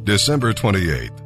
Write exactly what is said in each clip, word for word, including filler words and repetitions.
December twenty-eighth.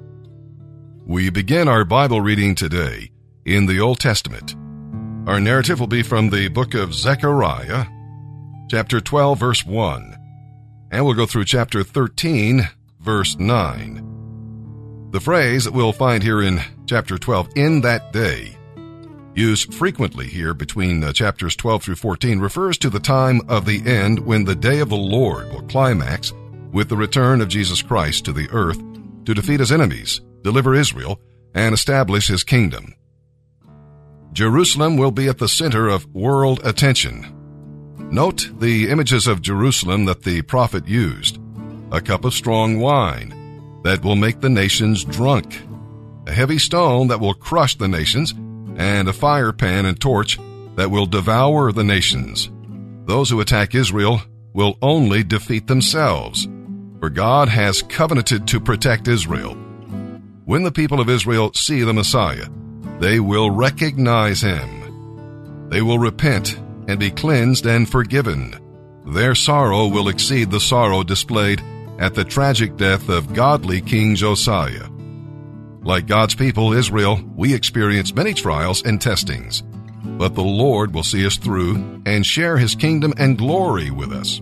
We begin our Bible reading today in the Old Testament. Our narrative will be from the book of Zechariah, chapter twelve, verse one, and we'll go through chapter thirteen, verse nine. The phrase that we'll find here in chapter twelve, "in that day," used frequently here between uh, chapters twelve through fourteen, refers to the time of the end when the day of the Lord will climax with the return of Jesus Christ to the earth to defeat his enemies, deliver Israel, and establish his kingdom. Jerusalem will be at the center of world attention. Note the images of Jerusalem that the prophet used: a cup of strong wine that will make the nations drunk, a heavy stone that will crush the nations, and a fire pan and torch that will devour the nations. Those who attack Israel will only defeat themselves, for God has covenanted to protect Israel. When the people of Israel see the Messiah, they will recognize him. They will repent and be cleansed and forgiven. Their sorrow will exceed the sorrow displayed at the tragic death of godly King Josiah. Like God's people, Israel, we experience many trials and testings, but the Lord will see us through and share his kingdom and glory with us.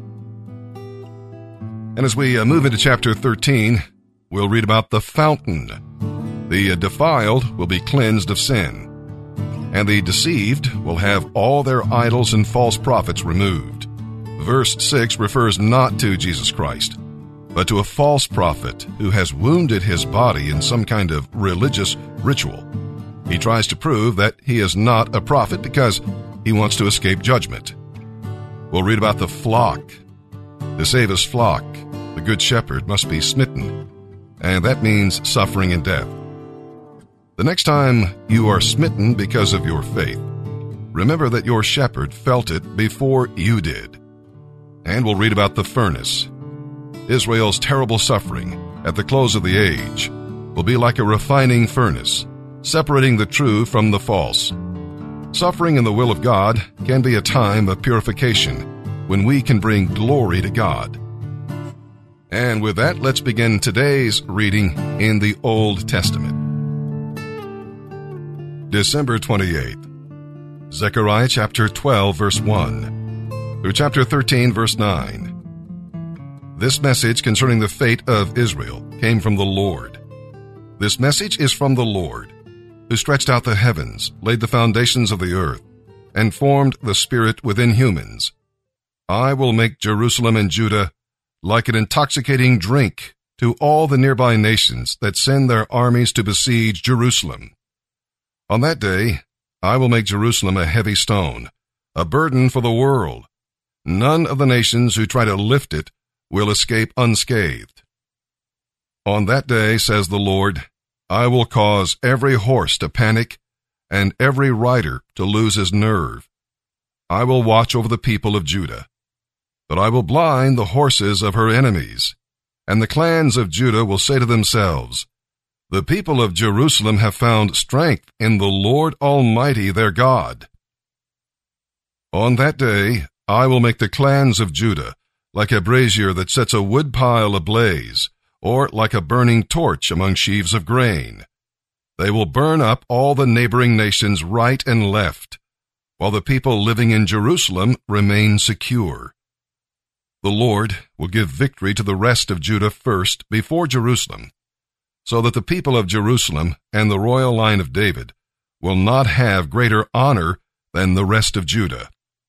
And as we uh, move into chapter thirteen, we'll read about the fountain. The uh, defiled will be cleansed of sin, and the deceived will have all their idols and false prophets removed. Verse six refers not to Jesus Christ, but to a false prophet who has wounded his body in some kind of religious ritual. He tries to prove that he is not a prophet because he wants to escape judgment. We'll read about the flock. To save his flock, the good shepherd must be smitten, and that means suffering and death. The next time you are smitten because of your faith, remember that your shepherd felt it before you did. And we'll read about the furnace. Israel's terrible suffering at the close of the age will be like a refining furnace, separating the true from the false. Suffering in the will of God can be a time of purification when we can bring glory to God. And with that, let's begin today's reading in the Old Testament. December twenty-eighth. Zechariah chapter twelve, verse one, through chapter thirteen, verse nine. This message concerning the fate of Israel came from the Lord. This message is from the Lord, who stretched out the heavens, laid the foundations of the earth, and formed the spirit within humans. I will make Jerusalem and Judah like an intoxicating drink to all the nearby nations that send their armies to besiege Jerusalem. On that day, I will make Jerusalem a heavy stone, a burden for the world. None of the nations who try to lift it will escape unscathed. On that day, says the Lord, I will cause every horse to panic and every rider to lose his nerve. I will watch over the people of Judah, but I will blind the horses of her enemies, and the clans of Judah will say to themselves, the people of Jerusalem have found strength in the Lord Almighty their God. On that day, I will make the clans of Judah like a brazier that sets a wood pile ablaze, or like a burning torch among sheaves of grain. They will burn up all the neighboring nations right and left, while the people living in Jerusalem remain secure. The Lord will give victory to the rest of Judah first before Jerusalem, so that the people of Jerusalem and the royal line of David will not have greater honor than the rest of Judah.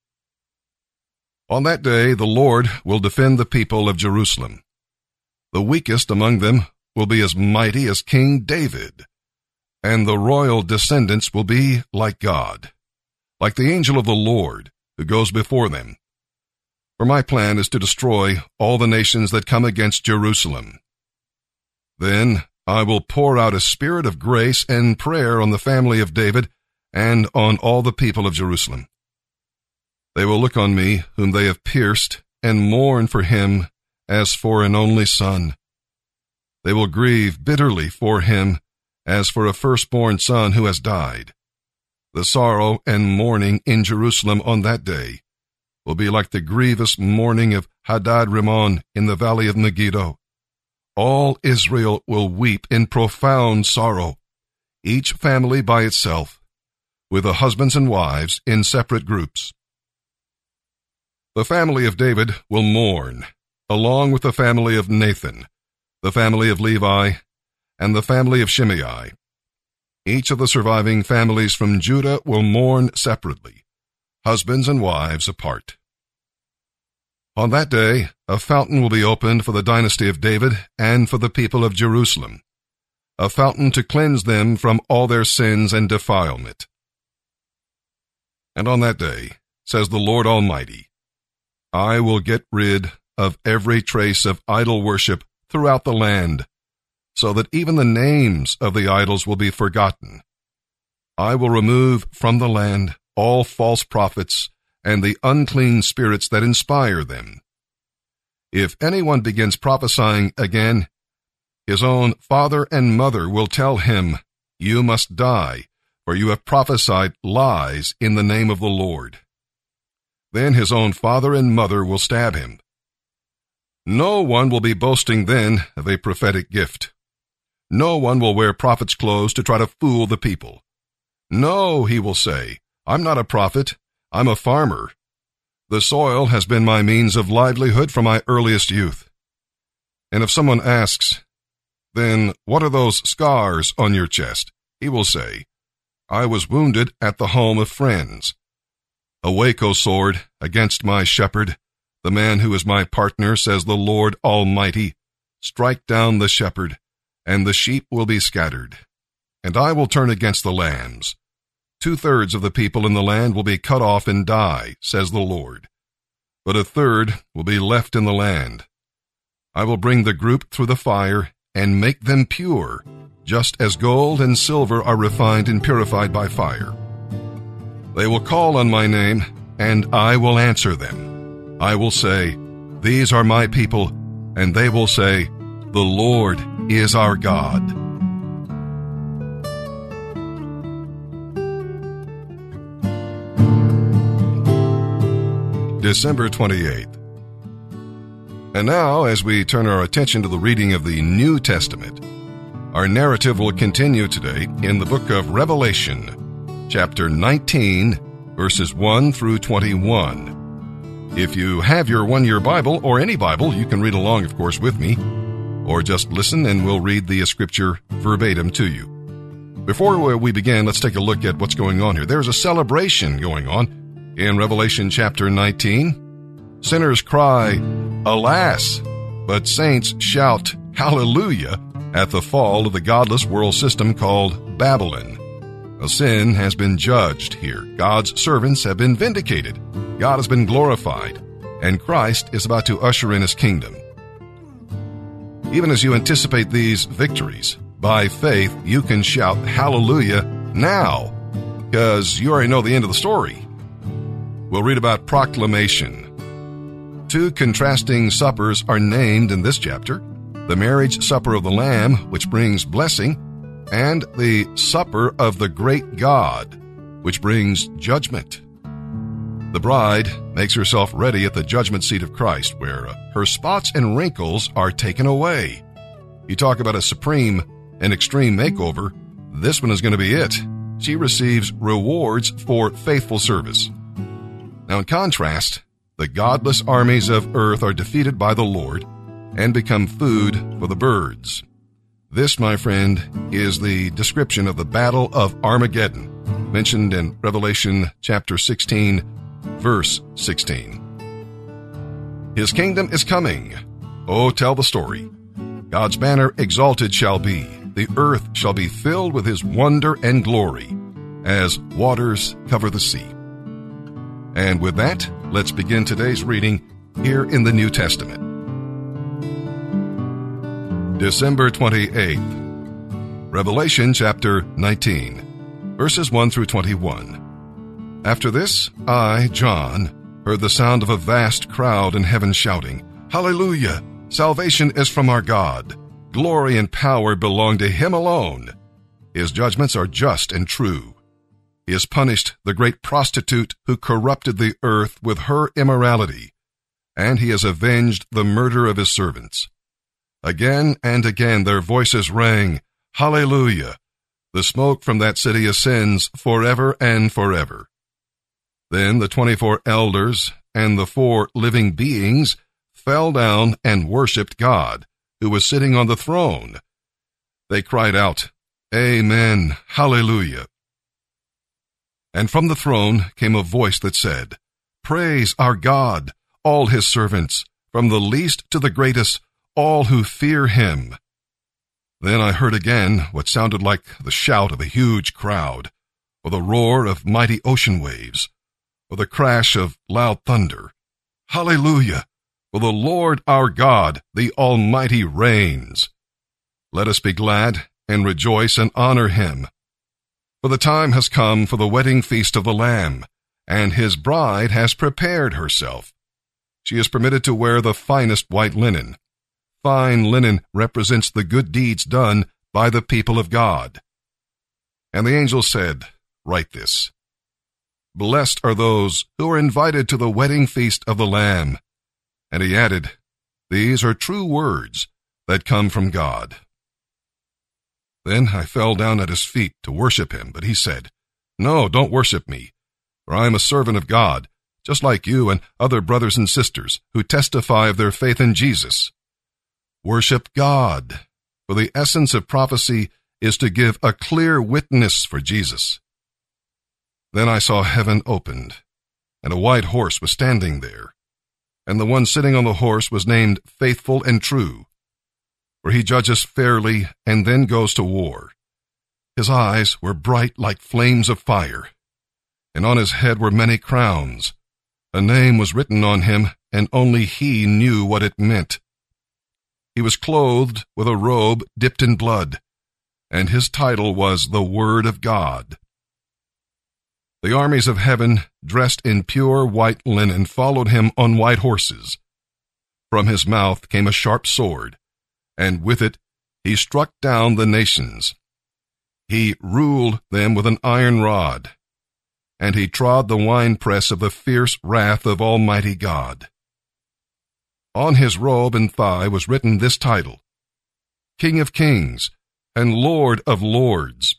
On that day, the Lord will defend the people of Jerusalem. The weakest among them will be as mighty as King David, and the royal descendants will be like God, like the angel of the Lord who goes before them. For my plan is to destroy all the nations that come against Jerusalem. Then I will pour out a spirit of grace and prayer on the family of David and on all the people of Jerusalem. They will look on me, whom they have pierced, and mourn for him as for an only son. They will grieve bitterly for him as for a firstborn son who has died. The sorrow and mourning in Jerusalem on that day will be like the grievous mourning of Hadad Rimmon in the valley of Megiddo. all Israel will weep in profound sorrow, each family by itself, with the husbands and wives in separate groups. The family of David will mourn, along with the family of Nathan, the family of Levi, and the family of Shimei. Each of the surviving families from Judah will mourn separately, husbands and wives apart. On that day, a fountain will be opened for the dynasty of David and for the people of Jerusalem, a fountain to cleanse them from all their sins and defilement. And on that day, says the Lord Almighty, I will get rid of every trace of idol worship throughout the land, so that even the names of the idols will be forgotten. I will remove from the land all false prophets and the unclean spirits that inspire them. If anyone begins prophesying again, his own father and mother will tell him, You must die, for you have prophesied lies in the name of the Lord. Then his own father and mother will stab him. No one will be boasting then of a prophetic gift. No one will wear prophet's clothes to try to fool the people. No, he will say, I'm not a prophet, I'm a farmer. The soil has been my means of livelihood from my earliest youth. And if someone asks, Then what are those scars on your chest? He will say, I was wounded at the home of friends. Awake, O sword, against my shepherd, the man who is my partner, says the Lord Almighty. Strike down the shepherd, and the sheep will be scattered. And I will turn against the lambs. Two-thirds of the people in the land will be cut off and die, says the Lord. But a third will be left in the land. I will bring the group through the fire and make them pure, just as gold and silver are refined and purified by fire. They will call on my name, and I will answer them. I will say, These are my people, and they will say, The Lord is our God. December twenty-eighth. And now, as we turn our attention to the reading of the New Testament, our narrative will continue today in the book of Revelation, chapter nineteen, verses one through twenty-one. If you have your one-year Bible, or any Bible, you can read along, of course, with me, or just listen and we'll read the scripture verbatim to you. Before we begin, let's take a look at what's going on here. There's a celebration going on in Revelation chapter nineteen. Sinners cry, Alas! But saints shout, Hallelujah! At the fall of the godless world system called Babylon. A sin has been judged here. God's servants have been vindicated. God has been glorified, and Christ is about to usher in his kingdom. Even as you anticipate these victories, by faith you can shout hallelujah now, because you already know the end of the story. We'll read about proclamation. Two contrasting suppers are named in this chapter: the marriage supper of the Lamb, which brings blessing, and the supper of the great God, which brings judgment. The bride makes herself ready at the judgment seat of Christ, where her spots and wrinkles are taken away. You talk about a supreme and extreme makeover, this one is going to be it. She receives rewards for faithful service. Now, in contrast, the godless armies of earth are defeated by the Lord and become food for the birds. This, my friend, is the description of the Battle of Armageddon, mentioned in Revelation chapter sixteen, verse sixteen. His kingdom is coming. Oh, tell the story. God's banner exalted shall be. The earth shall be filled with his wonder and glory, as waters cover the sea. And with that, let's begin today's reading here in the New Testament. December twenty-eighth. Revelation chapter nineteen, verses one through twenty-one. After this, I, John, heard the sound of a vast crowd in heaven shouting, Hallelujah! Salvation is from our God. Glory and power belong to him alone. His judgments are just and true. He has punished the great prostitute who corrupted the earth with her immorality, and he has avenged the murder of his servants. Again and again their voices rang, Hallelujah! The smoke from that city ascends forever and forever. Then the twenty-four elders and the four living beings fell down and worshipped God, who was sitting on the throne. They cried out, Amen, Hallelujah! And from the throne came a voice that said, Praise our God, all his servants, from the least to the greatest, all who fear him. Then I heard again what sounded like the shout of a huge crowd, or the roar of mighty ocean waves, or the crash of loud thunder. Hallelujah! For the Lord our God, the Almighty, reigns. Let us be glad and rejoice and honor him. For the time has come for the wedding feast of the Lamb, and his bride has prepared herself. She is permitted to wear the finest white linen. Fine linen represents the good deeds done by the people of God. And the angel said, Write this. Blessed are those who are invited to the wedding feast of the Lamb. And he added, These are true words that come from God. Then I fell down at his feet to worship him, but he said, No, don't worship me, for I am a servant of God, just like you and other brothers and sisters who testify of their faith in Jesus. Worship God, for the essence of prophecy is to give a clear witness for Jesus. Then I saw heaven opened, and a white horse was standing there, and the one sitting on the horse was named Faithful and True, for he judges fairly and then goes to war. His eyes were bright like flames of fire, and on his head were many crowns. A name was written on him, and only he knew what it meant. He was clothed with a robe dipped in blood, and his title was the Word of God. The armies of heaven, dressed in pure white linen, followed him on white horses. From his mouth came a sharp sword, and with it he struck down the nations. He ruled them with an iron rod, and he trod the winepress of the fierce wrath of Almighty God. On his robe and thigh was written this title, King of Kings and Lord of Lords.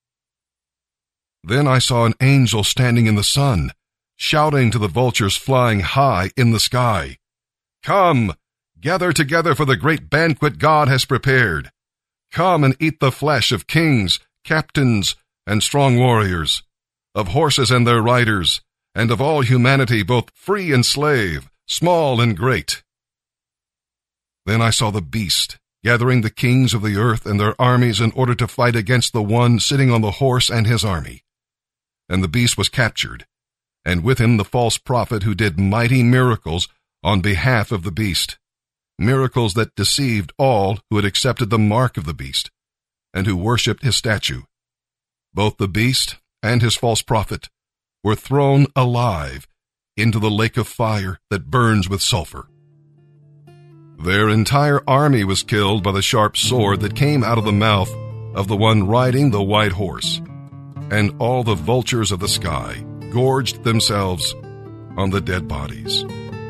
Then I saw an angel standing in the sun, shouting to the vultures flying high in the sky, Come, gather together for the great banquet God has prepared. Come and eat the flesh of kings, captains, and strong warriors, of horses and their riders, and of all humanity, both free and slave, small and great. Then I saw the beast, gathering the kings of the earth and their armies in order to fight against the one sitting on the horse and his army. And the beast was captured, and with him the false prophet who did mighty miracles on behalf of the beast, miracles that deceived all who had accepted the mark of the beast, and who worshipped his statue. Both the beast and his false prophet were thrown alive into the lake of fire that burns with sulfur. Their entire army was killed by the sharp sword that came out of the mouth of the one riding the white horse, and all the vultures of the sky gorged themselves on the dead bodies.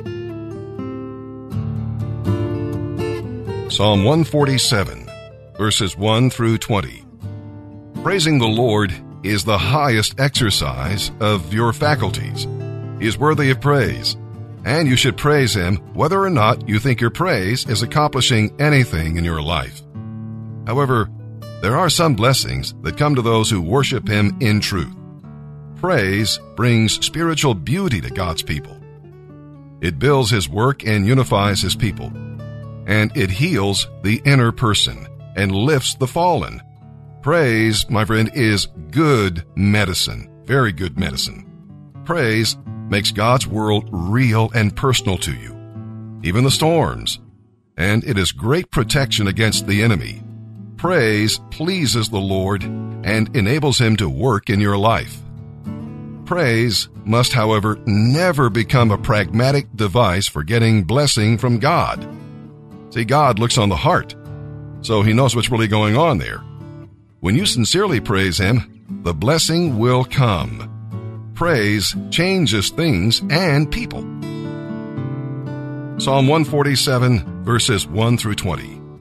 Psalm one forty-seven, verses one through twenty. Praising the Lord is the highest exercise of your faculties. He is worthy of praise, and you should praise him whether or not you think your praise is accomplishing anything in your life. However, there are some blessings that come to those who worship him in truth. Praise brings spiritual beauty to God's people. It builds his work and unifies his people, and it heals the inner person and lifts the fallen. Praise, my friend, is good medicine, very good medicine. Praise makes God's world real and personal to you, even the storms, and it is great protection against the enemy. Praise pleases the Lord and enables him to work in your life. Praise must, however, never become a pragmatic device for getting blessing from God. See, God looks on the heart, so he knows what's really going on there. When you sincerely praise him, the blessing will come. Praise changes things and people. Psalm one forty-seven, verses one through twenty.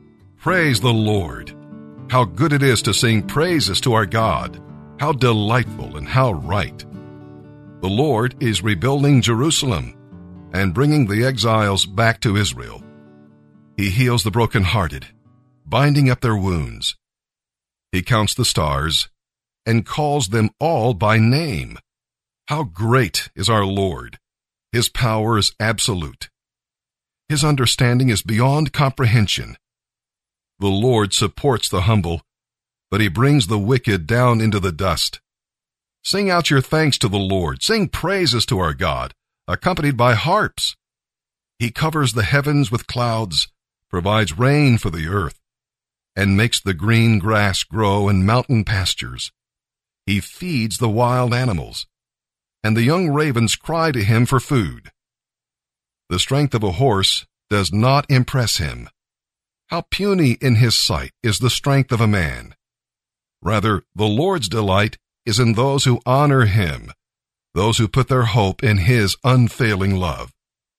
Praise the Lord! How good it is to sing praises to our God! How delightful and how right! The Lord is rebuilding Jerusalem and bringing the exiles back to Israel. He heals the brokenhearted, binding up their wounds. He counts the stars and calls them all by name. How great is our Lord! His power is absolute. His understanding is beyond comprehension. The Lord supports the humble, but he brings the wicked down into the dust. Sing out your thanks to the Lord. Sing praises to our God, accompanied by harps. He covers the heavens with clouds, provides rain for the earth, and makes the green grass grow in mountain pastures. He feeds the wild animals, and the young ravens cry to him for food. The strength of a horse does not impress him. How puny in his sight is the strength of a man! Rather, the Lord's delight is in those who honor him, those who put their hope in his unfailing love.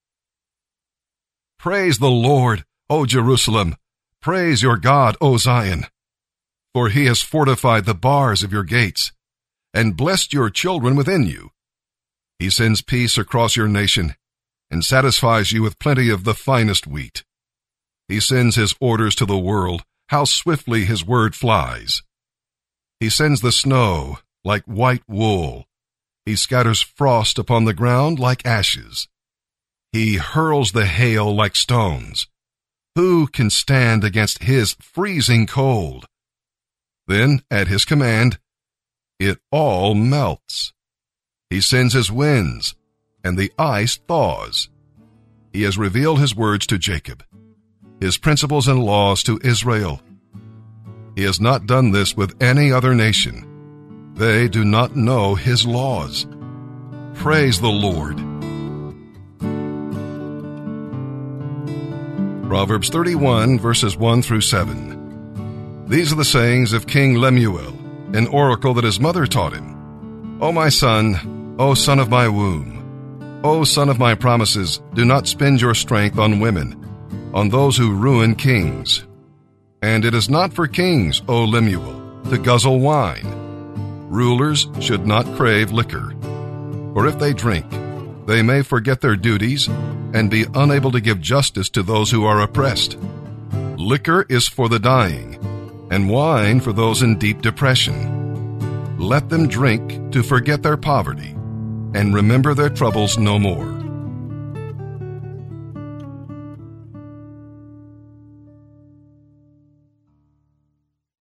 Praise the Lord, O Jerusalem! Praise your God, O Zion! For he has fortified the bars of your gates, and blessed your children within you. He sends peace across your nation, and satisfies you with plenty of the finest wheat. He sends his orders to the world. How swiftly his word flies! He sends the snow like white wool. He scatters frost upon the ground like ashes. He hurls the hail like stones. Who can stand against his freezing cold? Then, at his command, it all melts. He sends his winds, and the ice thaws. He has revealed his words to Jacob, his principles and laws to Israel. He has not done this with any other nation. They do not know his laws. Praise the Lord. Proverbs thirty-one, verses one through seven. These are the sayings of King Lemuel, an oracle that his mother taught him. O my son, O son of my womb, O son of my promises, do not spend your strength on women, on those who ruin kings. And it is not for kings, O Lemuel, to guzzle wine. Rulers should not crave liquor, for if they drink, they may forget their duties and be unable to give justice to those who are oppressed. Liquor is for the dying, and wine for those in deep depression. Let them drink to forget their poverty and remember their troubles no more.